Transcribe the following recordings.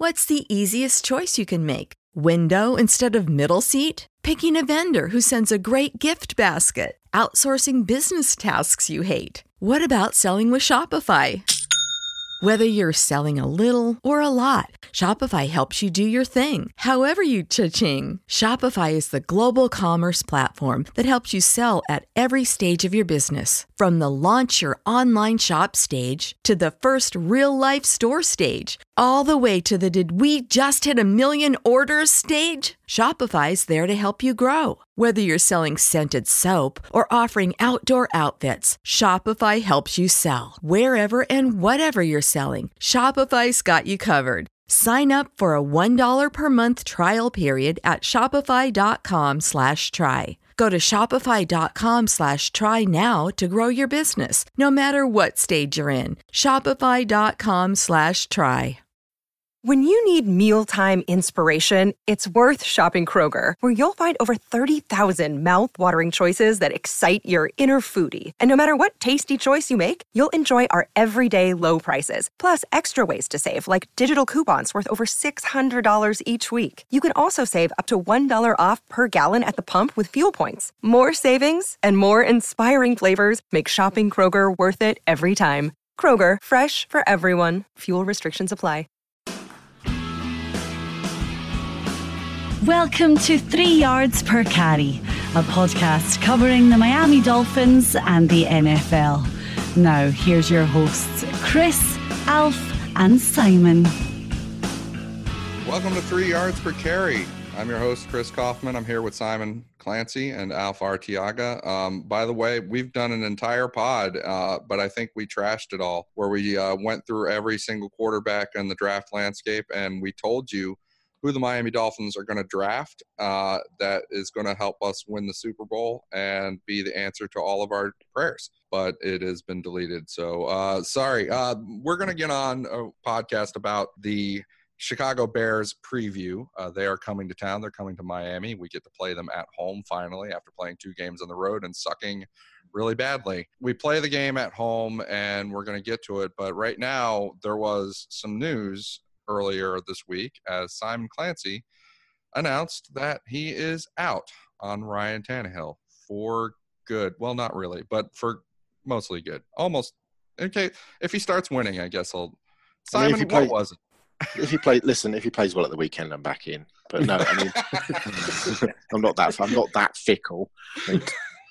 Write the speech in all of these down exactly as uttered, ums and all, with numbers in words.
What's the easiest choice you can make? Window instead of middle seat? Picking a vendor who sends a great gift basket? Outsourcing business tasks you hate? What about selling with Shopify? Whether you're selling a little or a lot, Shopify helps you do your thing, however you cha-ching. Shopify is the global commerce platform that helps you sell at every stage of your business. From the launch your online shop stage to the first real-life store stage, all the way to the did we just hit a million orders stage. Shopify's there to help you grow. Whether you're selling scented soap or offering outdoor outfits, Shopify helps you sell. Wherever and whatever you're selling, Shopify's got you covered. Sign up for a one dollar per month trial period at shopify.com slash try. Go to shopify.com slash try now to grow your business, no matter what stage you're in. Shopify.com slash try. When you need mealtime inspiration, it's worth shopping Kroger, where you'll find over thirty thousand mouth-watering choices that excite your inner foodie. And no matter what tasty choice you make, you'll enjoy our everyday low prices, plus extra ways to save, like digital coupons worth over six hundred dollars each week. You can also save up to one dollar off per gallon at the pump with fuel points. More savings and more inspiring flavors make shopping Kroger worth it every time. Kroger, fresh for everyone. Fuel restrictions apply. Welcome to Three Yards Per Carry, a podcast covering the Miami Dolphins and the N F L. Now, here's your hosts, Chris, Alf, and Simon. Welcome to Three Yards Per Carry. I'm your host, Chris Kaufman. I'm here with Simon Clancy and Alf Artiaga. Um, by the way, we've done an entire pod, uh, but I think we trashed it all, where we uh, went through every single quarterback in the draft landscape, and we told you who the Miami Dolphins are going to draft uh, that is going to help us win the Super Bowl and be the answer to all of our prayers. But it has been deleted. So uh, sorry. Uh, we're going to get on a podcast about the Chicago Bears preview. Uh, they are coming to town. They're coming to Miami. We get to play them at home finally after playing two games on the road and sucking really badly. We play the game at home, and we're going to get to it. But right now, there was some news earlier this week as Simon Clancy announced that he is out on Ryan Tannehill for good. Well, not really, but for mostly good. Almost. Okay, if he starts winning, I guess I'll. Simon, I mean, if what play, was it? If he play, listen, if he plays well at the weekend, I'm back in. But no, I mean, I'm not that. I'm not that fickle. I mean,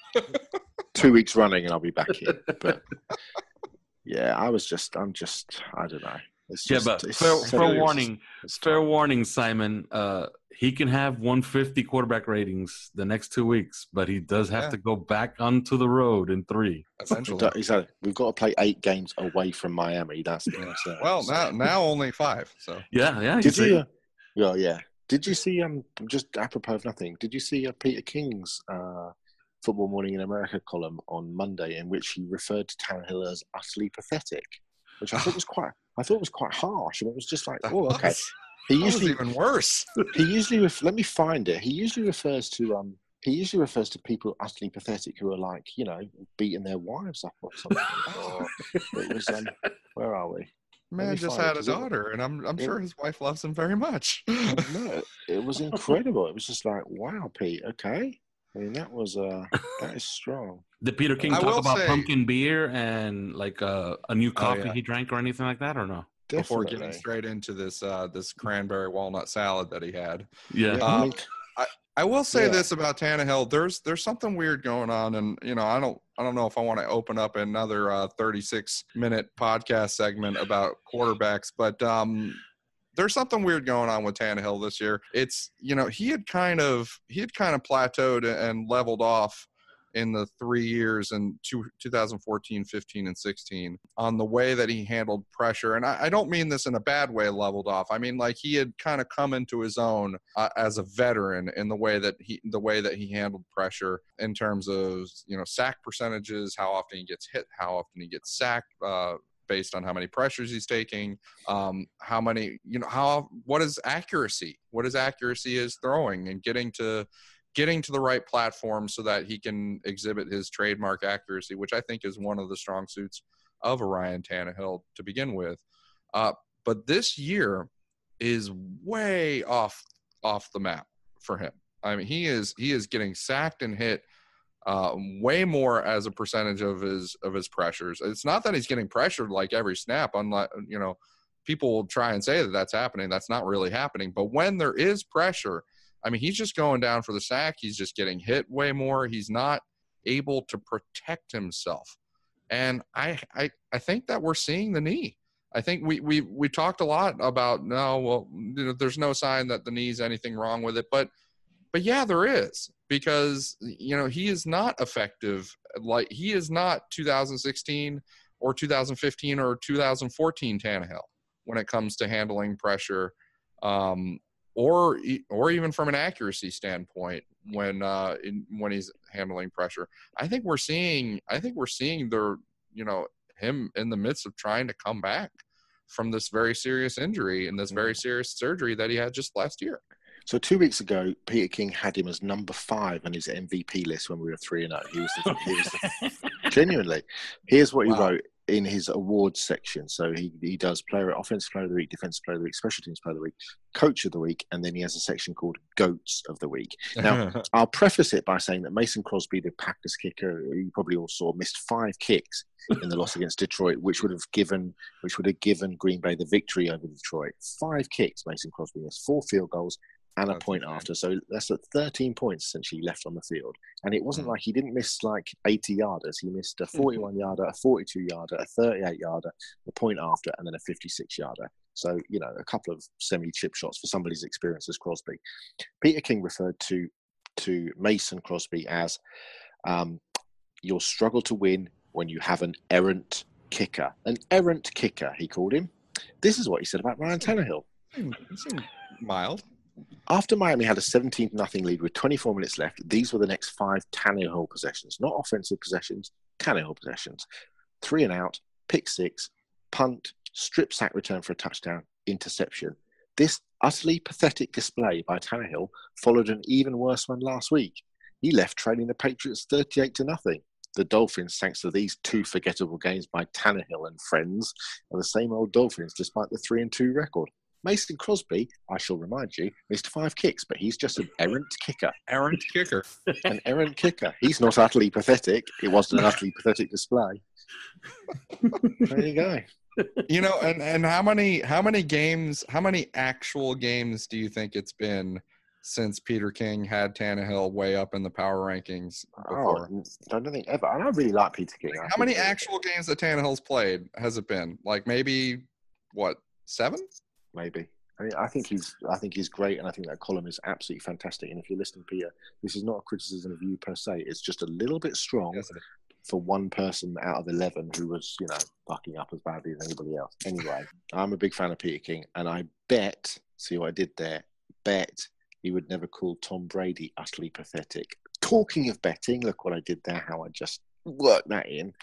two weeks running, and I'll be back in. But yeah, I was just. I'm just. I don't know. It's yeah, just, but fair, fair warning, fair warning, Simon. Uh, he can have one fifty quarterback ratings the next two weeks, but he does have yeah. to go back onto the road in three. Essentially, exactly. We've got to play eight games away from Miami. That's, that's uh, well, now now only five. So yeah, yeah. Did you? Uh, well, yeah. Did you see? Um, just apropos of nothing. Did you see uh, Peter King's uh, Football Morning in America column on Monday, in which he referred to Tannehill as utterly pathetic, which I thought was quite. I thought it was quite harsh, and it was just like, oh, okay. He usually even worse. he usually ref- let me find it. He usually refers to um. He usually refers to people utterly pathetic who are like, you know, beating their wives up or something. oh, it was um. Where are we? Man just had it, a daughter, it, and I'm I'm it, sure his wife loves him very much. No, it was incredible. It was just like, wow, Pete. Okay. I mean, that was uh, that is strong. Did Peter King I talk about say, pumpkin beer and like uh, a new coffee oh, yeah. he drank or anything like that, or no? Definitely. Before getting straight into this uh, this cranberry walnut salad that he had. Yeah. Um, I, I will say yeah. this about Tannehill. There's there's something weird going on, and you know I don't I don't know if I want to open up another uh, thirty-six minute podcast segment about quarterbacks, but. Um, There's something weird going on with Tannehill this year. It's, you know, he had kind of he had kind of plateaued and leveled off in the three years in two, twenty fourteen, fifteen, and sixteen on the way that he handled pressure. And I, I don't mean this in a bad way, leveled off. I mean, like he had kind of come into his own uh, as a veteran in the way that he the way that he handled pressure in terms of, you know, sack percentages, how often he gets hit, how often he gets sacked, uh, based on how many pressures he's taking, um, how many, you know, how, what is accuracy? What is accuracy is throwing and getting to, getting to the right platform so that he can exhibit his trademark accuracy, which I think is one of the strong suits of a Ryan Tannehill to begin with. Uh, but this year, is way off off the map for him. I mean, he is he is getting sacked and hit uh, way more as a percentage of his of his pressures. It's not that he's getting pressured like every snap. Unlike, you know, people will try and say that that's happening. That's not really happening. But when there is pressure, I mean, he's just going down for the sack. He's just getting hit way more. He's not able to protect himself. And I I, I think that we're seeing the knee. I think we we we talked a lot about, no, well, you know, there's no sign that the knee's anything wrong with it, but but yeah, there is, because, you know, he is not effective. Like, he is not two thousand sixteen or two thousand fifteen or two thousand fourteen Tannehill when it comes to handling pressure, um, or or even from an accuracy standpoint when uh, in, when he's handling pressure. I think we're seeing I think we're seeing the you know. him in the midst of trying to come back from this very serious injury and this very serious surgery that he had just last year. So two weeks ago, Peter King had him as number five on his M V P list when we were three and zero. He was, the, he was the, genuinely. Here's what he wow. wrote in his awards section. So he he does player, offensive player of the week, defensive player of the week, special teams player of the week, coach of the week, and then he has a section called goats of the week. Now, I'll preface it by saying that Mason Crosby, the Packers kicker, you probably all saw, missed five kicks in the loss against Detroit, which would have given which would have given Green Bay the victory over Detroit. Five kicks, Mason Crosby missed, four field goals and a that's point okay. after. So that's at thirteen points essentially left on the field. And it wasn't mm. like he didn't miss like eighty yarders. He missed a forty-one yarder, a forty-two yarder, a thirty-eight yarder, a point after, and then a fifty-six yarder. So, you know, a couple of semi-chip shots for somebody's experience as Crosby. Peter King referred to to Mason Crosby as um, you'll struggle to win when you have an errant kicker. An errant kicker, he called him. This is what he said about Ryan Tannehill. Mild. After Miami had a seventeen nothing lead with twenty-four minutes left, these were the next five Tannehill possessions. Not offensive possessions, Tannehill possessions. Three and out, pick six, punt, strip sack return for a touchdown, interception. This utterly pathetic display by Tannehill followed an even worse one last week. He left trailing the Patriots thirty-eight to nothing. The Dolphins, thanks to these two forgettable games by Tannehill and friends, are the same old Dolphins despite the three and two record. Mason Crosby, I shall remind you, missed five kicks, but he's just an errant kicker. Errant kicker. An errant kicker. He's not utterly pathetic. It wasn't an utterly pathetic display. There you go. You know, and, and how many how many games, how many actual games do you think it's been since Peter King had Tannehill way up in the power rankings before? Oh, I don't think ever. And I really like Peter King. How many actual games that Tannehill's played has it been? Like maybe, what, seven? Maybe. I mean, I think he's. I think he's great, and I think that column is absolutely fantastic. And if you're listening, Peter, this is not a criticism of you per se. It's just a little bit strong yes, for one person out of eleven who was, you know, fucking up as badly as anybody else. Anyway, I'm a big fan of Peter King, and I bet. See what I did there? Bet he would never call Tom Brady utterly pathetic. Talking of betting, look what I did there. How I just worked that in.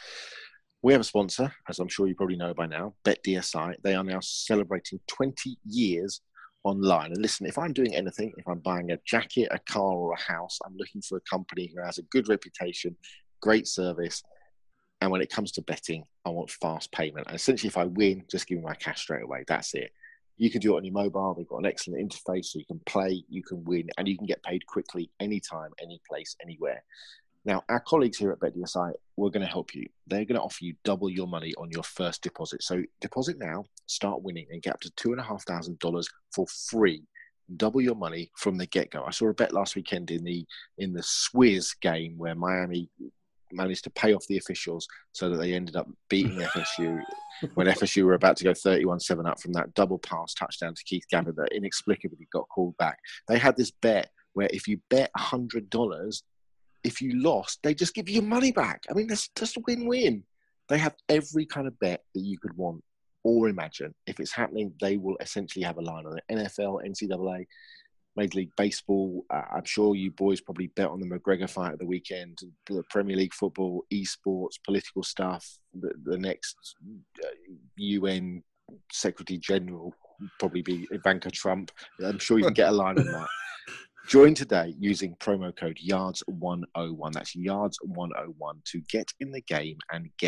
We have a sponsor, as I'm sure you probably know by now, BetDSI. They are now celebrating twenty years online. And listen, if I'm doing anything, if I'm buying a jacket, a car, or a house, I'm looking for a company who has a good reputation, great service. And when it comes to betting, I want fast payment. And essentially, if I win, just give me my cash straight away. That's it. You can do it on your mobile. They've got an excellent interface, so you can play, you can win, and you can get paid quickly, anytime, any place, anywhere. Now, our colleagues here at BetDSI, we're going to help you. They're going to offer you double your money on your first deposit. So deposit now, start winning, and get up to two thousand five hundred dollars for free. Double your money from the get-go. I saw a bet last weekend in the in the Swizz game where Miami managed to pay off the officials so that they ended up beating F S U when F S U were about to go thirty-one seven up from that double pass touchdown to Keith Gavin that inexplicably got called back. They had this bet where if you bet one hundred dollars, if you lost, they just give you your money back. I mean, that's just a win-win. They have every kind of bet that you could want or imagine. If it's happening, they will essentially have a line on it. N F L, N C double A, Major League Baseball. Uh, I'm sure you boys probably bet on the McGregor fight at the weekend, the Premier League football, esports, political stuff, the, the next uh, U N Secretary General probably be Ivanka Trump. I'm sure you can get a line on that. Join today using promo code yards one oh one. That's yards one oh one to get in the game and get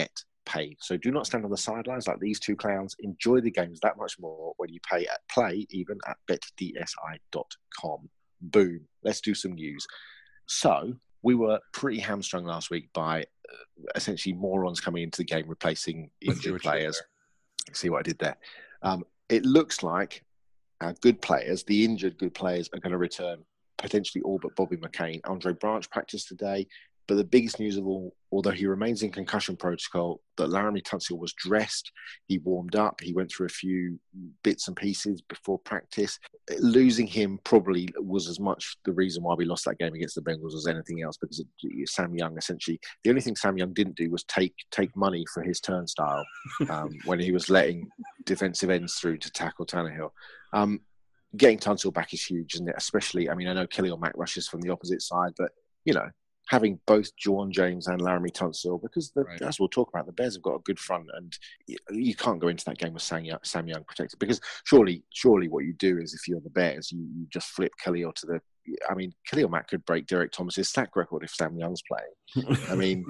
paid. So do not stand on the sidelines like these two clowns. Enjoy the games that much more when you pay at play, even at bet D S I dot com. Boom. Let's do some news. So we were pretty hamstrung last week by uh, essentially morons coming into the game replacing injured players. See what I did there? Um, it looks like our good players, the injured good players, are going to return, potentially all but Bobby McCain. Andre Branch practiced today. But the biggest news of all, although he remains in concussion protocol, that Laramie Tunsil was dressed, he warmed up, he went through a few bits and pieces before practice. Losing him probably was as much the reason why we lost that game against the Bengals as anything else, because it, Sam Young essentially, the only thing Sam Young didn't do was take take money for his turnstile um, when he was letting defensive ends through to tackle Tannehill. Um, getting Tunsil back is huge, isn't it? Especially, I mean, I know Khalil Mack rushes from the opposite side, but, you know, having both Juwan James and Laramie Tunsil, because the, right. as we'll talk about, the Bears have got a good front, and you, you can't go into that game with Sam Young, Sam Young protected. Because surely, surely, what you do is, if you're the Bears, you, you just flip Khalil to the. I mean, Khalil Mack could break Derek Thomas's sack record if Sam Young's playing. I mean,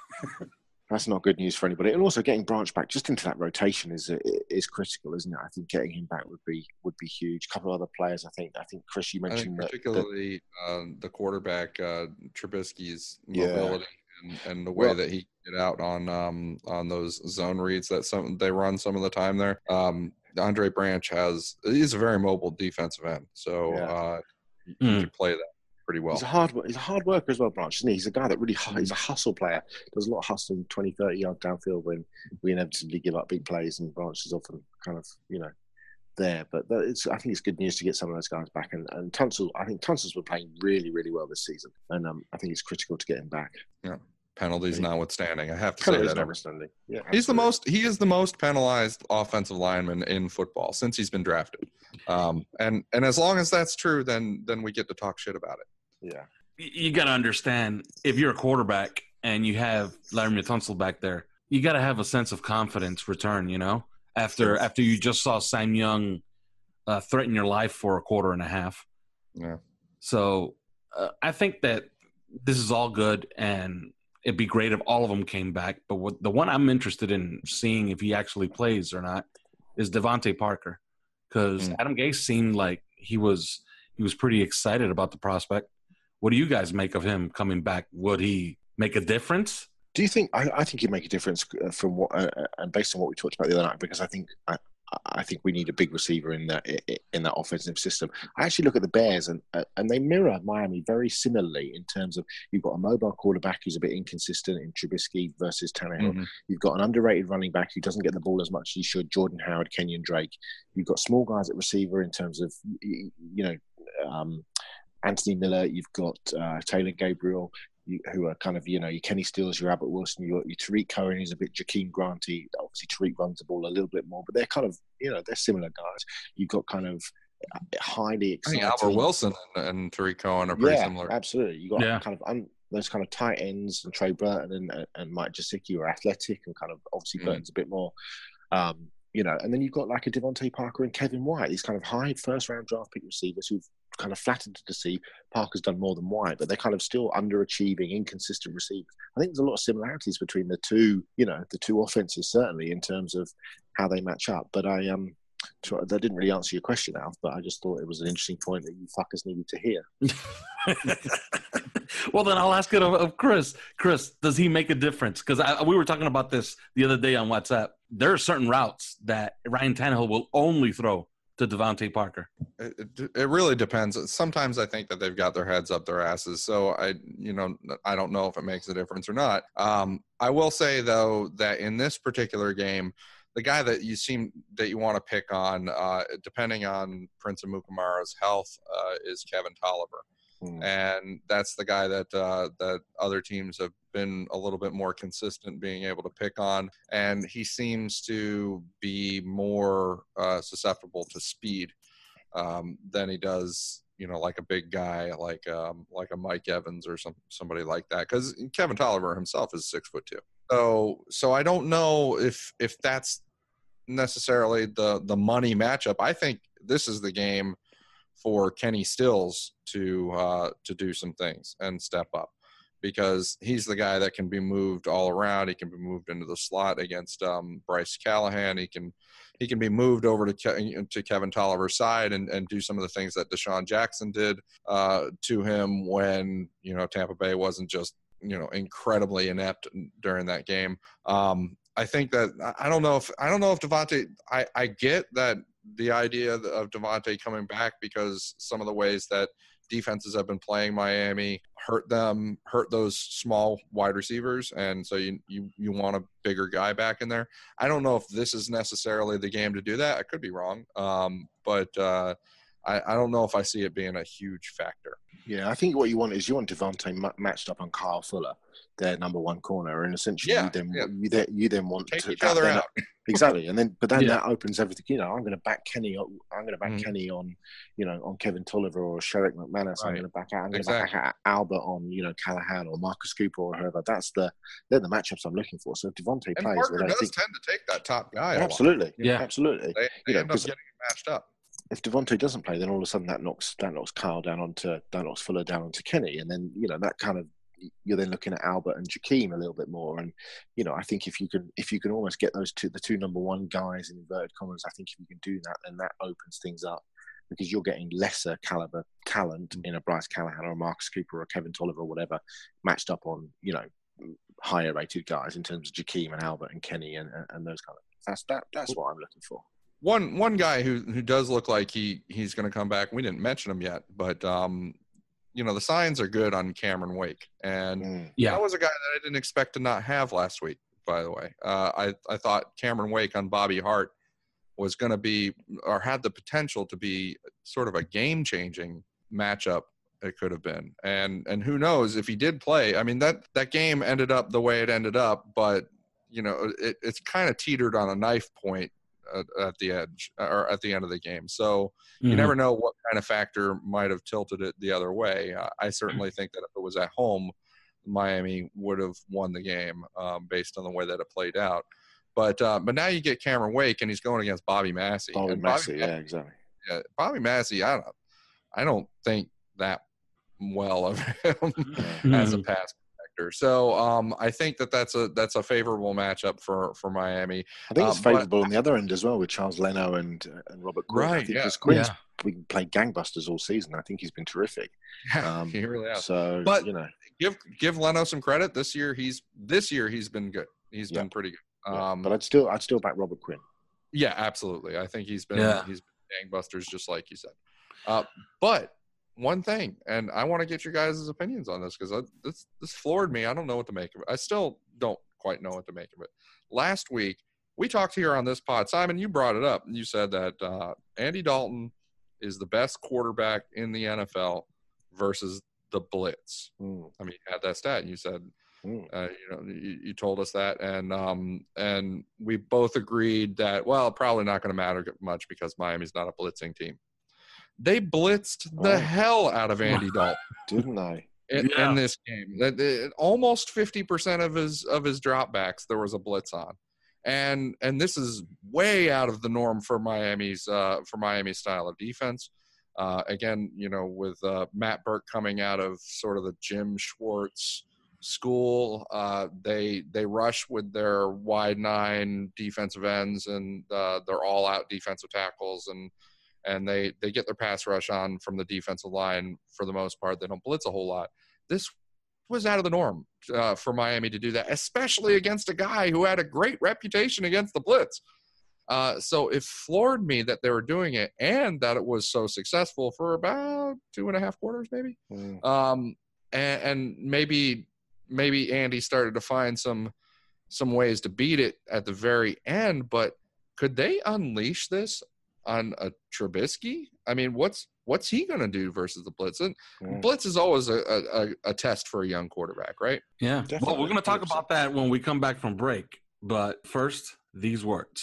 that's not good news for anybody. And also, getting Branch back just into that rotation is is critical, isn't it? I think getting him back would be would be huge. A couple of other players, I think. I think Chris, you mentioned I think particularly that, that, uh, the quarterback uh, Trubisky's mobility yeah. and, and the way well, that he can get out on um, on those zone reads that some they run some of the time there. Um, Andre Branch has he's a very mobile defensive end, so yeah. uh, you mm. can play that pretty well. He's a hard he's a hard worker as well, Branch, isn't he? He's a guy that really he's a hustle player. Does a lot of hustling twenty, thirty yards downfield when we inevitably give up big plays, and Branch is often kind of, you know, there. But it's I think it's good news to get some of those guys back. And, and Tunsil, I think Tunsil's been playing really, really well this season. And um, I think it's critical to get him back. Yeah. Penalties yeah. notwithstanding. I have to Penalties say that. Notwithstanding. Yeah, he's the most he is the most penalized offensive lineman in football since he's been drafted. Um, and, and as long as that's true, then then we get to talk shit about it. Yeah. You got to understand, if you're a quarterback and you have Laramie Tunsil back there, you got to have a sense of confidence return, you know, after after you just saw Sam Young uh, threaten your life for a quarter and a half. Yeah. So uh, I think that this is all good, and it'd be great if all of them came back. But what, the one I'm interested in seeing if he actually plays or not is Devontae Parker, because mm. Adam Gase seemed like he was he was pretty excited about the prospect. What do you guys make of him coming back? Would he make a difference? Do you think? I, I think he'd make a difference from what, uh, and based on what we talked about the other night, because I think I, I think we need a big receiver in that in that offensive system. I actually look at the Bears, and and they mirror Miami very similarly in terms of you've got a mobile quarterback who's a bit inconsistent in Trubisky versus Tannehill. Mm-hmm. You've got an underrated running back who doesn't get the ball as much as he should, Jordan Howard, Kenyon Drake. You've got small guys at receiver in terms of you know. Um, Anthony Miller, you've got uh, Taylor Gabriel, you, who are kind of, you know, your Kenny Stills, your Abbott Wilson, your, your Tariq Cohen, who's a bit Jakeem Granty. Obviously, Tariq runs the ball a little bit more, but they're kind of, you know, they're similar guys. You've got kind of highly exciting. I think Albert Wilson and, and Tariq Cohen are pretty yeah, similar. Absolutely. You've got yeah. kind of un, those kind of tight ends, and Trey Burton and, and Mike Gesicki are athletic, and kind of obviously mm. Burton's a bit more. Um, You know, and then you've got like a Devontae Parker and Kevin White, these kind of high first-round draft pick receivers who've kind of flattered to see Parker's done more than White, but they're kind of still underachieving, inconsistent receivers. I think there's a lot of similarities between the two, you know, the two offenses, certainly, in terms of how they match up. But I um, that didn't really answer your question, Alf, but I just thought it was an interesting point that you fuckers needed to hear. Well, then I'll ask it of, of Chris. Chris, does he make a difference? Because we were talking about this the other day on WhatsApp. There are certain routes that Ryan Tannehill will only throw to Devontae Parker. It, it, it really depends. Sometimes I think that they've got their heads up their asses. So I, you know, I don't know if it makes a difference or not. Um, I will say though that in this particular game, the guy that you seem that you want to pick on, uh, depending on Prince Amukamara's health, uh, is Kevin Tolliver. And that's the guy that uh, that other teams have been a little bit more consistent being able to pick on. And he seems to be more uh, susceptible to speed um, than he does, you know, like a big guy like um, like a Mike Evans or some somebody like that. Because Kevin Tolliver himself is six foot two. So so I don't know if if that's necessarily the the money matchup. I think this is the game for Kenny Stills to uh, to do some things and step up, because he's the guy that can be moved all around. He can be moved into the slot against um, Bryce Callahan. He can he can be moved over to Ke- to Kevin Tolliver's side and, and do some of the things that Deshaun Jackson did uh, to him when, you know, Tampa Bay wasn't just, you know, incredibly inept during that game. Um, I think that I don't know if I don't know if Davante. I, I get that the idea of Davante coming back because some of the ways that defenses have been playing Miami hurt them, hurt those small wide receivers, and so you you you want a bigger guy back in there. I don't know if this is necessarily the game to do that. I could be wrong, um, but uh, I, I don't know if I see it being a huge factor. Yeah, I think what you want is you want Devontae ma- matched up on Kyle Fuller, their number one corner, and essentially Yeah, you then yeah. you then you then want Take to each that other then- out. exactly, and then but then Yeah. that opens everything. You know, I'm going to back Kenny. on- I'm going to back Mhm. Kenny on, you know, on Kevin Tolliver or Sherrick McManus. I'm Right. going to back out. I'm going to Exactly. back out Albert on, you know, Callahan or Marcus Cooper or whoever. That's the they're the matchups I'm looking for. So if Devontae And plays, Parker well, I does think tend to take that top guy. a lot. absolutely, Yeah. absolutely. They, they You know, end up 'cause- getting matched up. if Devontae doesn't play, then all of a sudden that knocks that knocks Kyle down onto that knocks Fuller down onto Kenny, and then you know that kind of you're then looking at Albert and Jakeem a little bit more. And you know, I think if you can if you can almost get those two the two number one guys in inverted commas, I think if you can do that, then that opens things up because you're getting lesser caliber talent in a Bryce Callahan or a Marcus Cooper or a Kevin Tolliver or whatever matched up on you know higher rated guys in terms of Jakeem and Albert and Kenny and, and, and those kind of things. That's that that's what I'm looking for. One one guy who who does look like he he's going to come back. We didn't mention him yet, but um, you know the signs are good on Cameron Wake, and Mm. Yeah. that was a guy that I didn't expect to not have last week. By the way, uh, I I thought Cameron Wake on Bobby Hart was going to be or had the potential to be sort of a game changing matchup. It could have been, and and who knows if he did play. I mean that that game ended up the way it ended up, but you know it, it's kind of teetered on a knife point at, at the edge or at the end of the game. So you Mhm. never know what kind of factor might have tilted it the other way. Uh, I certainly think that if it was at home, Miami would have won the game um, based on the way that it played out. But uh, but now you get Cameron Wake and he's going against Bobby Massey. Bobby and Massey, Bobby, yeah, exactly. yeah, Bobby Massey, I don't, I don't think that well of him as a Mhm. pass protector. So um, I think that that's a that's a favorable matchup for for Miami. I think it's Um, but- favourable on the other end as well with Charles Leno and uh, and Robert Quinn. I Right, think yeah. because Quinn's Yeah. been playing gangbusters all season. I think he's been terrific. Um, he really has. So But- you know, Give give Leno some credit. This year he's this year he's been good. He's Yeah. been pretty good. yeah. Um, but I'd still I'd still back Robert Quinn. Yeah, absolutely. I think he's been Yeah. he's been gangbusters, just like you said. Uh, but one thing, and I want to get your guys' opinions on this because this this floored me. I don't know what to make of it. I still don't quite know what to make of it. Last week we talked here on this pod, Simon. You brought it up, and you said that uh, Andy Dalton is the best quarterback in the N F L versus the blitz. Mm, I mean, you had that stat, and you said. mm. Uh, you know, you, you told us that, and um, and we both agreed that well, probably not going to matter much because Miami's not a blitzing team. They blitzed the Right. hell out of Andy Dalton Didn't they? in, Yeah. in this game. That that- almost fifty percent of his of his dropbacks there was a blitz on, and and this is way out of the norm for Miami's uh, for Miami's style of defense. Uh, again, you know, with uh, Matt Burke coming out of sort of the Jim Schwartz school, uh, they they rush with their wide nine defensive ends and uh, their all out defensive tackles, and and they they get their pass rush on from the defensive line for the most part. They don't blitz a whole lot. This was out of the norm uh, for Miami to do that, especially against a guy who had a great reputation against the blitz. Uh, so it floored me that they were doing it and that it was so successful for about two and a half quarters, maybe. Mm. Um, and, and maybe maybe Andy started to find some some ways to beat it at the very end. But could they unleash this on a Trubisky? I mean, what's what's he going to do versus the blitz? And Mm. blitz is always a, a, a test for a young quarterback, right? Yeah. Definitely, Well, we're going to talk one hundred percent. about that when we come back from break. But first, these words.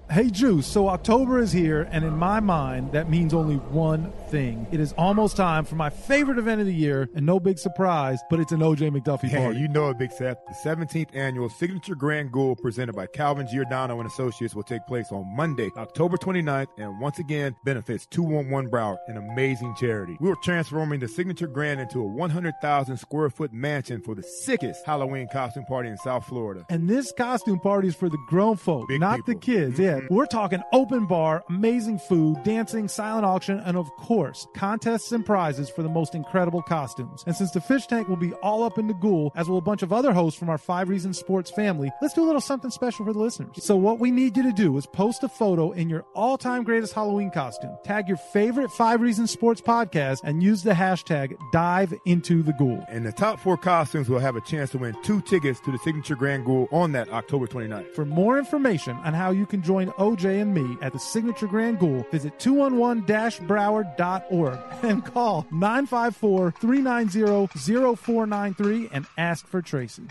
Hey, Juice, so October is here, and in my mind, that means only one thing. It is almost time for my favorite event of the year, and no big surprise, but it's an O J McDuffie Yeah, party. you know it, Big Seth. The seventeenth annual Signature Grand Ghoul presented by Calvin Giordano and Associates will take place on Monday, October twenty-ninth, and once again benefits two one one Broward, an amazing charity. We are transforming the Signature Grand into a one hundred thousand square foot mansion for the sickest Halloween costume party in South Florida. And this costume party is for the grown folk, Big not people. the kids. Yeah, we're talking open bar, amazing food, dancing, silent auction, and of course, contests and prizes for the most incredible costumes. And since the fish tank will be all up in the Ghoul, as will a bunch of other hosts from our Five Reasons Sports family, let's do a little something special for the listeners. So what we need you to do is post a photo in your all-time greatest Halloween costume, tag your favorite Five Reasons Sports podcast, and use the hashtag Dive Into the Ghoul. And the top four costumes will have a chance to win two tickets to the Signature Grand Ghoul on that October twenty-ninth. For more information on how you can join O J and me at the Signature Grand Ghoul, visit two one one dash broward dot org and call nine five four, three nine zero, zero four nine three and ask for Tracy.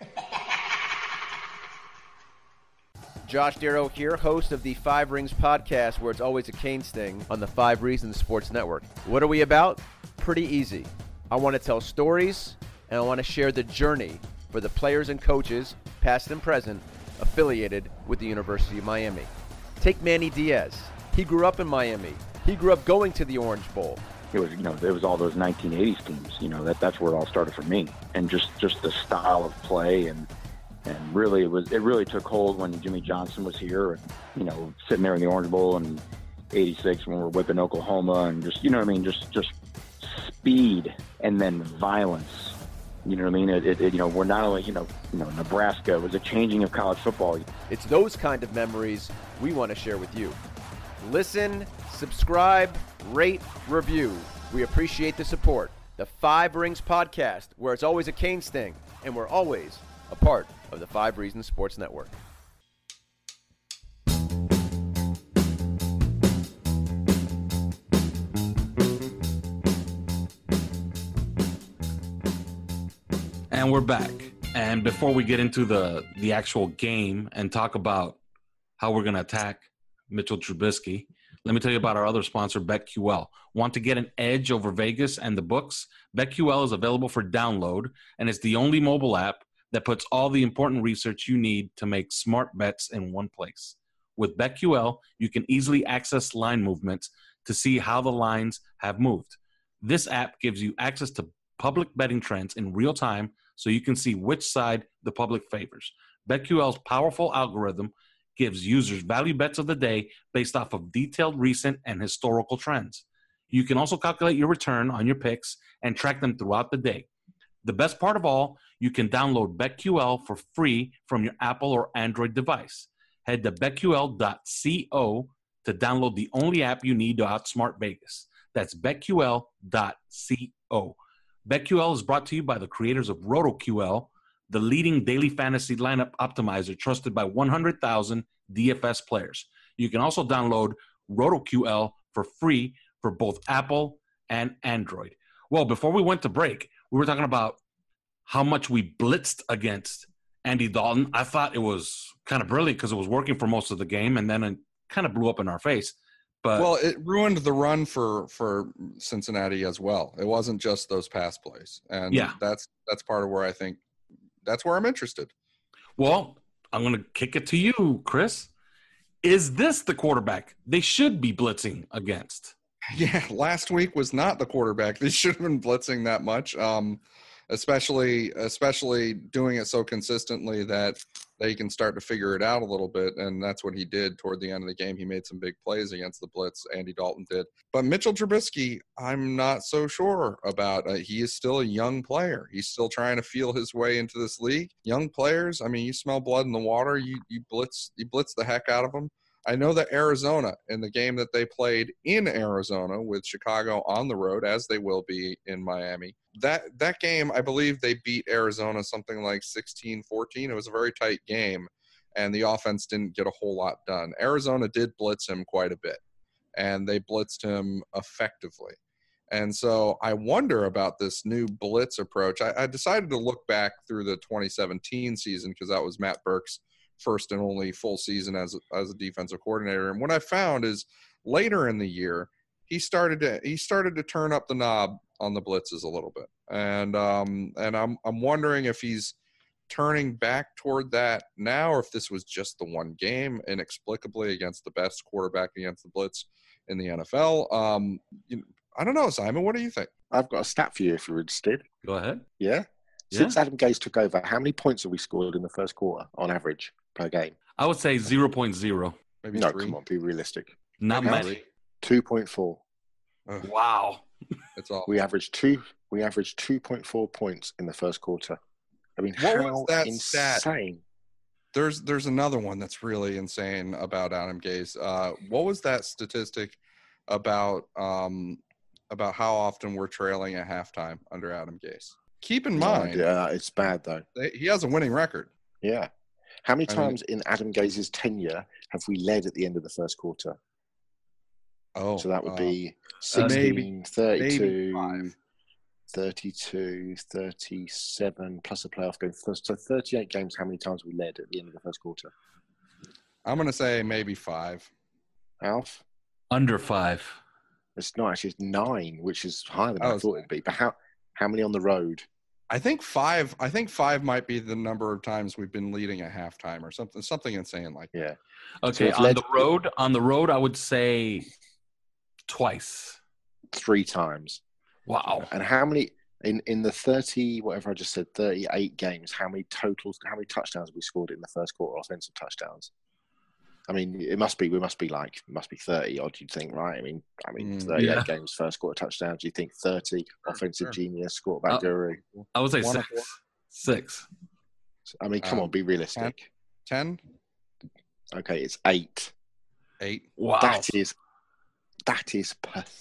Josh Darrow here, host of the Five Rings podcast, where it's always a cane sting on the Five Reasons Sports Network. What are we about? Pretty easy. I want to tell stories, and I want to share the journey for the players and coaches, past and present, affiliated with the University of Miami. Take Manny Diaz. He grew up in Miami. He grew up going to the Orange Bowl. It was, you know, it was all those nineteen eighties teams. You know, that that's where it all started for me, and just, just the style of play, and and really it was it really took hold when Jimmy Johnson was here, and you know, sitting there in the Orange Bowl in eighty-six when we were whipping Oklahoma, and just, you know what I mean, just just speed and then violence. You know what I mean? It, it, it, you know, we're not only, you know, you know, Nebraska was a changing of college football. It's those kind of memories we want to share with you. Listen, subscribe, rate, review. We appreciate the support. The Five Rings podcast, where it's always a cane sting, and we're always a part of the Five Reasons Sports Network. And we're back. And before we get into the the actual game and talk about how we're going to attack Mitchell Trubisky, let me tell you about our other sponsor, BetQL. Want to get an edge over Vegas and the books? BetQL is available for download, and it's the only mobile app that puts all the important research you need to make smart bets in one place. With BetQL, you can easily access line movements to see how the lines have moved. This app gives you access to public betting trends in real time, so you can see which side the public favors. BetQL's powerful algorithm gives users value bets of the day based off of detailed recent and historical trends. You can also calculate your return on your picks and track them throughout the day. The best part of all, you can download BetQL for free from your Apple or Android device. Head to bet Q L dot co to download the only app you need to outsmart Vegas. That's bet Q L dot co. BetQL is brought to you by the creators of RotoQL, the leading daily fantasy lineup optimizer trusted by one hundred thousand D F S players. You can also download RotoQL for free for both Apple and Android. Well, before we went to break, we were talking about how much we blitzed against Andy Dalton. I thought it was kind of brilliant because it was working for most of the game, and then it kind of blew up in our face. But well, it ruined the run for, for Cincinnati as well. It wasn't just those pass plays. And yeah. that's that's part of where I think that's where I'm interested. Well, I'm going to kick it to you, Chris. Is this the quarterback they should be blitzing against? Yeah, last week was not the quarterback they should have been blitzing that much, um, especially especially doing it so consistently that they can start to figure it out a little bit, and that's what he did toward the end of the game. He made some big plays against the blitz, Andy Dalton did. But Mitchell Trubisky, I'm not so sure about. Uh, he is still a young player. He's still trying to feel his way into this league. Young players, I mean, you smell blood in the water, you you blitz you blitz the heck out of them. I know that Arizona, in the game that they played in Arizona with Chicago on the road, as they will be in Miami, that that game, I believe they beat Arizona something like sixteen fourteen. It was a very tight game, and the offense didn't get a whole lot done. Arizona did blitz him quite a bit, and they blitzed him effectively. And so I wonder about this new blitz approach. I, I decided to look back through the twenty seventeen season because that was Matt Burke's first and only full season as as a defensive coordinator. And what I found is later in the year, he started to he started to turn up the knob on the blitzes a little bit, and um, and I'm I'm wondering if he's turning back toward that now, or if this was just the one game inexplicably against the best quarterback against the blitz in the N F L. Um, you know, I don't know, Simon. What do you think? I've got a stat for you if you're interested. Go ahead. Yeah. Yeah. Since Adam Gase took over, how many points have we scored in the first quarter on average per game? I would say zero point zero. Maybe no, three. come on, be realistic. Not Maybe many. three. two point four. Ugh, Wow. it's all. We averaged two. We averaged two point four points in the first quarter. I mean, What how was that insane! stat? There's there's another one that's really insane about Adam Gase. Uh, what was that statistic about um, about how often we're trailing at halftime under Adam Gase? Keep in mind, yeah, it's bad though. they, he has a winning record. Yeah. How many I mean- times in Adam Gaze's tenure have we led at the end of the first quarter? Oh, So that would uh, be uh, maybe- sixteen, thirty-two, maybe five. thirty-two, thirty-seven, plus a playoff game. So thirty-eight games, how many times we led at the end of the first quarter? I'm gonna say maybe five. Alf? Under five. It's not actually, it's nine, which is higher than Oh, I thought it'd be. But how how many on the road? I think five. I think five might be the number of times we've been leading at halftime, or something. Something insane like that. Yeah. Okay, it's on led- the road, on the road, I would say twice. Three times. Wow. And how many in, in the thirty, whatever I just said, thirty-eight games, how many totals, how many touchdowns have we scored in the first quarter, offensive touchdowns? I mean, it must be, we must be like, it must be thirty odd, you'd think, right? I mean, I mean, Mm, thirty-eight yeah. games, first quarter touchdowns. You think thirty, offensive sure. genius, quarterback Uh, guru. I would say One or six. four? Six. I mean, come um, on, be realistic. Ten, Okay, it's eight. eight. Wow. That is, that is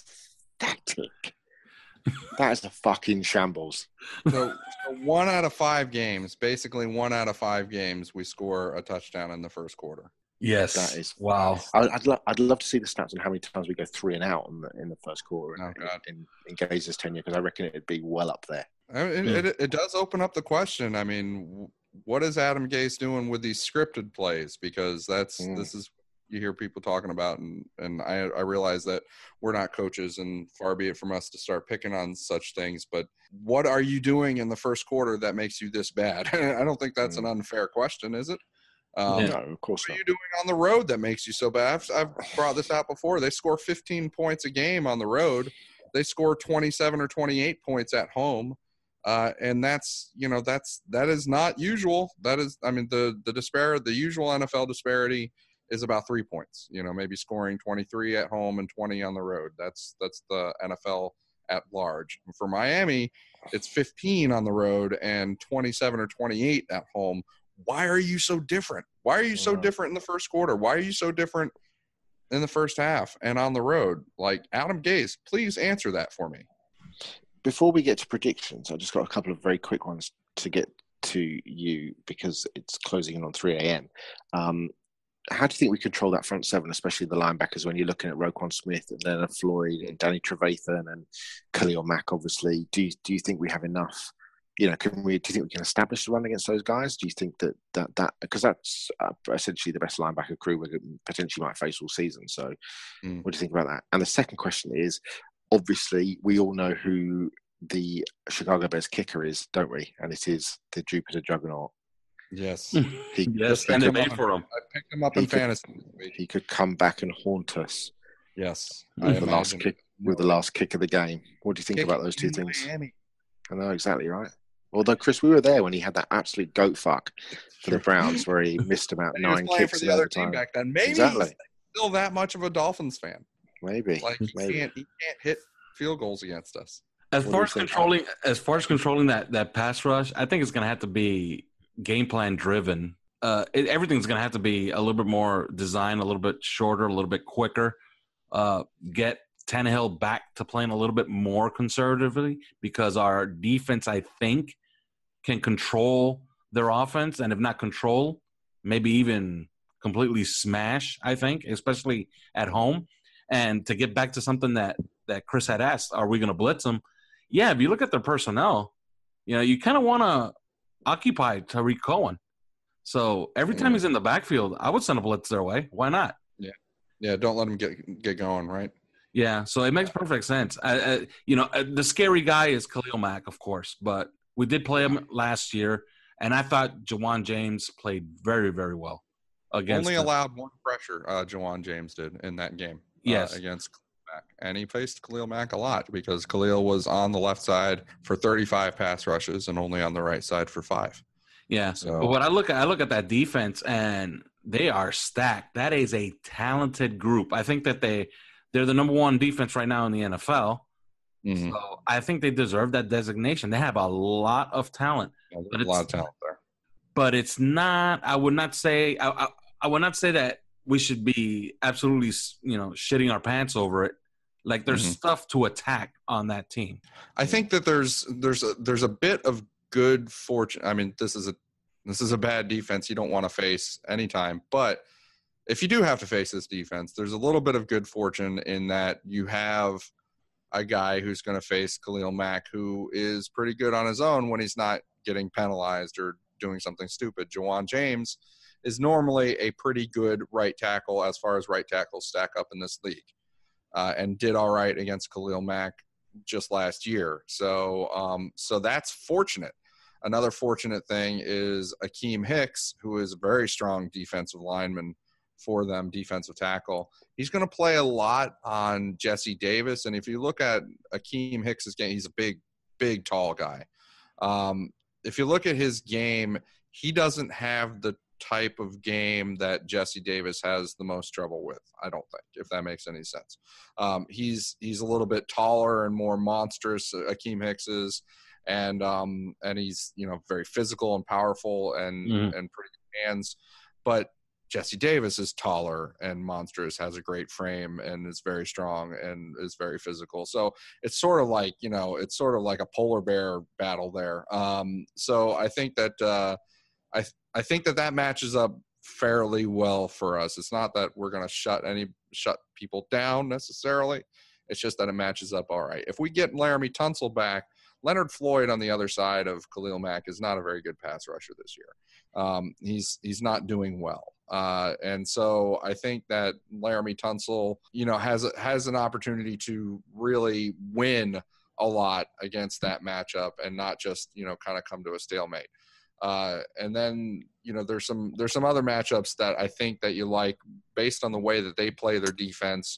pathetic. That is a fucking shambles. So, so one out of five games, basically one out of five games, we score a touchdown in the first quarter. Yes. That is- wow. I- I'd, lo- I'd love to see the stats on how many times we go three and out in the, in the first quarter Oh, in, God. in, in Gaze's tenure, because I reckon it'd be well up there. I mean, Hmm. it, it, it does open up the question. I mean, w- what is Adam Gase doing with these scripted plays? Because that's Mm. this is you hear people talking about, and and I I realize that we're not coaches, and far be it from us to start picking on such things. But what are you doing in the first quarter that makes you this bad? I don't think that's an unfair question, is it? Um, Yeah. No, of course What are not. you doing on the road that makes you so bad? I've, I've brought this out before. They score fifteen points a game on the road. They score twenty-seven or twenty-eight points at home. Uh, and that's, you know, that's, that is not usual. That is, I mean, the, the disparity, the usual N F L disparity is about three points, you know, maybe scoring twenty-three at home and twenty on the road. That's, that's the N F L at large. And for Miami, it's fifteen on the road and twenty-seven or twenty-eight at home. Why are you so different? Why are you so different in the first quarter? Why are you so different in the first half and on the road? Like, Adam Gase, please answer that for me. Before we get to predictions, I just got a couple of very quick ones to get to you because it's closing in on three a.m. Um, how do you think we control that front seven, especially the linebackers, when you're looking at Roquan Smith and Leonard Floyd and Danny Trevathan and Khalil Mack, obviously? Do you, do you think we have enough? You know, can we? Do you think we can establish the run against those guys? Do you think that that that because that's uh, essentially the best linebacker crew we potentially might face all season? So, Mm. what do you think about that? And the second question is, obviously, we all know who the Chicago Bears kicker is, don't we? And it is the Jupiter Juggernaut. Yes. He, Yes, Just and they picked him made up. for him. I picked him up He in could- fantasy this week. he could come back and haunt us Yes. with the last imagine. kick, with the last kick of the game. What do you think Kick about those two in things? Miami. I know exactly right. Although Chris, we were there when he had that absolute goat fuck for the Browns, where he missed about And he was nine playing for kicks the in other team overtime. back then. Maybe Exactly. he's still that much of a Dolphins fan. Maybe, Like he maybe. can't he can't hit field goals against us. As What do far you as think? controlling, as far as controlling that that pass rush, I think it's going to have to be game plan driven. Uh, it, everything's going to have to be a little bit more designed, a little bit shorter, a little bit quicker. Uh, get Tannehill back to playing a little bit more conservatively because our defense, I think, can control their offense, and if not control, maybe even completely smash. I think, especially at home. And to get back to something that that Chris had asked, are we going to blitz them? Yeah, if you look at their personnel, you know, you kind of want to occupy Tariq Cohen. So every time Mm. he's in the backfield, I would send a blitz their way. Why not? Yeah, yeah. Don't let him get get going, right? Yeah, so it makes perfect sense. I, I, you know, uh, the scary guy is Khalil Mack, of course, but we did play him last year, and I thought Jawan James played very, very well against. Only him. allowed one pressure. Uh, Jawan James did in that game. Yes, uh, against Khalil Mack, and he faced Khalil Mack a lot because Khalil was on the left side for thirty-five pass rushes and only on the right side for five. Yeah. So, but when I look at I look at that defense, and they are stacked. That is a talented group. I think that they. They're the number one defense right now in the N F L. Mm-hmm. So I think they deserve that designation. They have a lot of talent. Yeah, but a lot of talent there. But it's not – I would not say I, I, I would not say that we should be absolutely, you know, shitting our pants over it. Like there's Mm-hmm. stuff to attack on that team. I think that there's there's a, there's a bit of good fortune. I mean, this is a this is a bad defense you don't want to face anytime, but – if you do have to face this defense, there's a little bit of good fortune in that you have a guy who's going to face Khalil Mack, who is pretty good on his own when he's not getting penalized or doing something stupid. Jawan James is normally a pretty good right tackle as far as right tackles stack up in this league, uh, and did all right against Khalil Mack just last year. So, um, so that's fortunate. Another fortunate thing is Akeem Hicks, who is a very strong defensive lineman for them, defensive tackle. He's going to play a lot on Jesse Davis. And if you look at Akeem Hicks' game, he's a big, big, tall guy. Um, if you look at his game, he doesn't have the type of game that Jesse Davis has the most trouble with, I don't think, if that makes any sense. Um, he's he's a little bit taller and more monstrous, Akeem Hicks is, and um, and he's, you know, very physical and powerful and, Mm. and pretty good hands. But Jesse Davis is taller and monstrous, has a great frame, and is very strong and is very physical. So it's sort of like, you know, it's sort of like a polar bear battle there. Um, so I think that uh, I I think that that matches up fairly well for us. It's not that we're going to shut any shut people down necessarily. It's just that it matches up all right. If we get Laramie Tunsil back, Leonard Floyd on the other side of Khalil Mack is not a very good pass rusher this year. Um, he's he's not doing well. Uh, and so I think that Laramie Tunsil, you know, has has an opportunity to really win a lot against that matchup and not just, you know, kind of come to a stalemate. Uh, and then, you know, there's some there's some other matchups that I think that you like based on the way that they play their defense.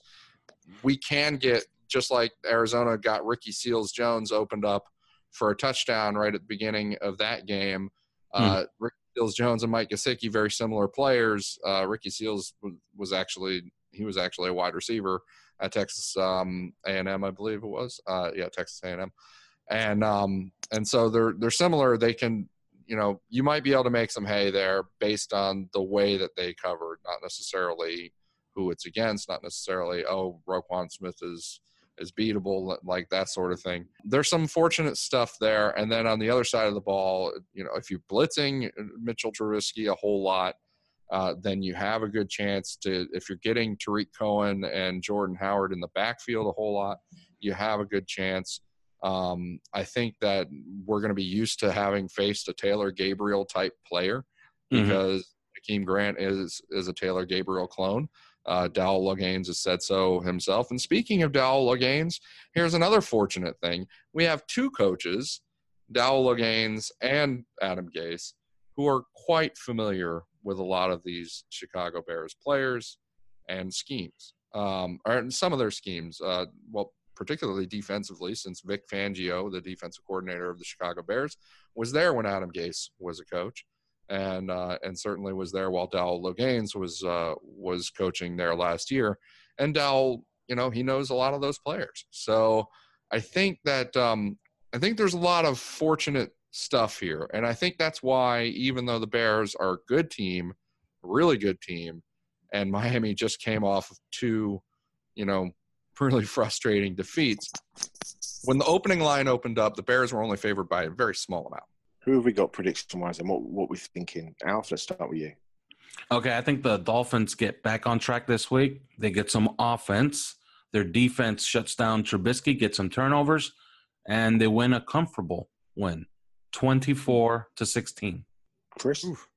We can get, just like Arizona got Ricky Seals-Jones opened up for a touchdown right at the beginning of that game. Uh, hmm. Ricky Seals-Jones and Mike Gesicki, very similar players. Uh, Ricky Seals was actually he was actually a wide receiver at Texas um, A and M, I believe it was. Uh, yeah, Texas A and M, and um, and so they're they're similar. They can, you know, you might be able to make some hay there based on the way that they covered, not necessarily who it's against, not necessarily, oh, Roquan Smith is is beatable, like that sort of thing. There's some fortunate stuff there. And then on the other side of the ball, you know, if you're blitzing Mitchell Trubisky a whole lot, uh, then you have a good chance to, if you're getting Tariq Cohen and Jordan Howard in the backfield a whole lot, you have a good chance. Um, I think that we're going to be used to having faced a Taylor Gabriel type player because mm-hmm. Hakeem Grant is, is a Taylor Gabriel clone. Uh, Dowell Loggains has said so himself. And speaking of Dowell Loggains, here's another fortunate thing. We have two coaches, Dowell Loggains and Adam Gase, who are quite familiar with a lot of these Chicago Bears players and schemes, um, or some of their schemes. Uh, well, particularly defensively, since Vic Fangio, the defensive coordinator of the Chicago Bears, was there when Adam Gase was a coach. And uh, and certainly was there while Dowell Loggains was uh, was coaching there last year. And Dowell, you know, he knows a lot of those players. So I think that um, I think there's a lot of fortunate stuff here. And I think that's why, even though the Bears are a good team, a really good team, and Miami just came off of two, you know, really frustrating defeats, when the opening line opened up, the Bears were only favored by a very small amount. Who have we got prediction-wise and what what we're thinking? Alf, let's start with you. Okay, I think the Dolphins get back on track this week. They get some offense. Their defense shuts down Trubisky, gets some turnovers, and they win a comfortable win, twenty-four to sixteen. Chris? Oof.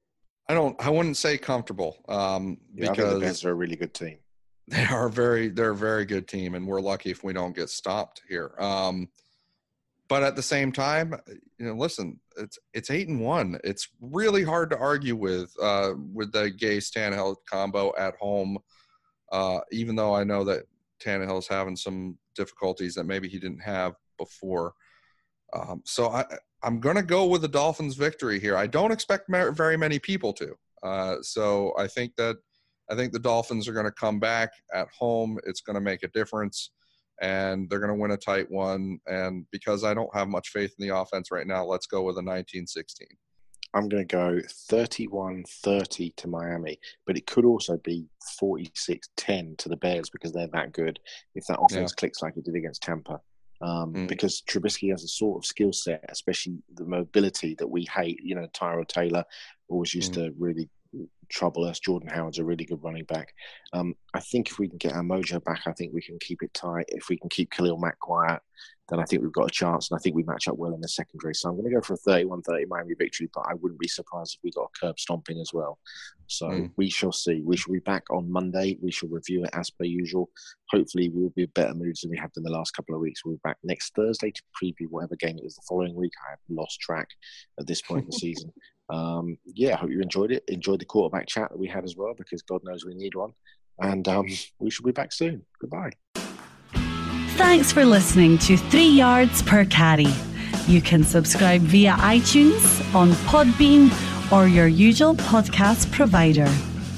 I don't. I wouldn't say comfortable um, yeah, because I think the Bears are a really good team. They are very. They're a very good team, and we're lucky if we don't get stopped here. Um, but at the same time, you know, listen, it's it's eight and one. It's really hard to argue with uh, with the Gase Tannehill combo at home. Uh, even though I know that Tannehill's having some difficulties that maybe he didn't have before. Um, so I, I'm going to go with the Dolphins victory here. I don't expect very many people to. Uh, so I think that I think the Dolphins are going to come back at home. It's going to make a difference, and they're going to win a tight one. And because I don't have much faith in the offense right now, let's go with a nineteen sixteen. I'm going to go thirty-one thirty to Miami, but it could also be forty-six ten to the Bears because they're that good if that offense yeah. clicks like it did against Tampa. Um, mm. Because Trubisky has a sort of skill set, especially the mobility that we hate. You know, Tyrod Taylor always used mm. to really trouble us. Jordan Howard's a really good running back. Um, I think if we can get our mojo back, I think we can keep it tight. If we can keep Khalil Mack quiet, then I think we've got a chance, and I think we match up well in the secondary. So I'm going to go for a thirty-one thirty Miami victory, but I wouldn't be surprised if we got a curb stomping as well. So mm. we shall see. We shall be back on Monday. We shall review it as per usual. Hopefully we'll be in better moods than we have in the last couple of weeks. We'll be back next Thursday to preview whatever game it is the following week. I have lost track at this point in the season. Um, yeah, I hope you enjoyed it. Enjoyed the quarterback chat that we had as well, because God knows we need one. And um, we shall be back soon. Goodbye. Thanks for listening to Three Yards Per Carry. You can subscribe via iTunes, on Podbean, or your usual podcast provider.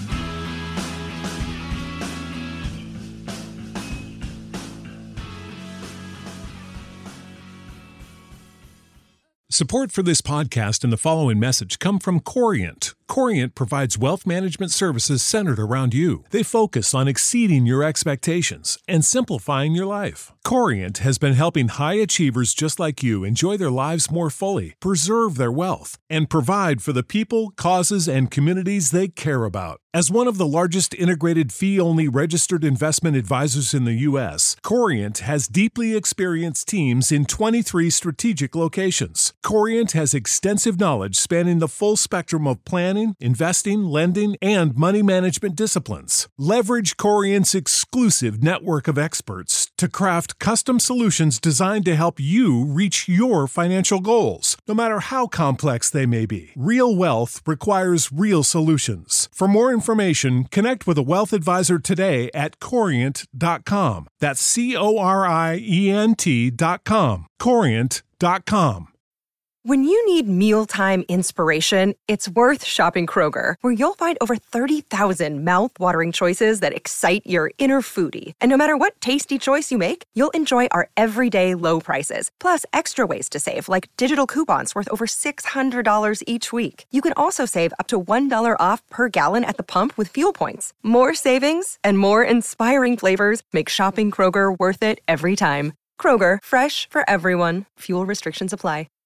Support for this podcast and the following message come from Corient. Corient provides wealth management services centered around you. They focus on exceeding your expectations and simplifying your life. Corient has been helping high achievers just like you enjoy their lives more fully, preserve their wealth, and provide for the people, causes, and communities they care about. As one of the largest integrated fee-only registered investment advisors in the U S, Corient has deeply experienced teams in twenty-three strategic locations. Corient has extensive knowledge spanning the full spectrum of planning, investing, lending, and money management disciplines. Leverage Corient's exclusive network of experts to craft custom solutions designed to help you reach your financial goals, no matter how complex they may be. Real wealth requires real solutions. For more information, connect with a wealth advisor today at corient dot com. That's C O R I E N T dot com. corient dot com. When you need mealtime inspiration, it's worth shopping Kroger, where you'll find over thirty thousand mouth-watering choices that excite your inner foodie. And no matter what tasty choice you make, you'll enjoy our everyday low prices, plus extra ways to save, like digital coupons worth over six hundred dollars each week. You can also save up to one dollar off per gallon at the pump with fuel points. More savings and more inspiring flavors make shopping Kroger worth it every time. Kroger, fresh for everyone. Fuel restrictions apply.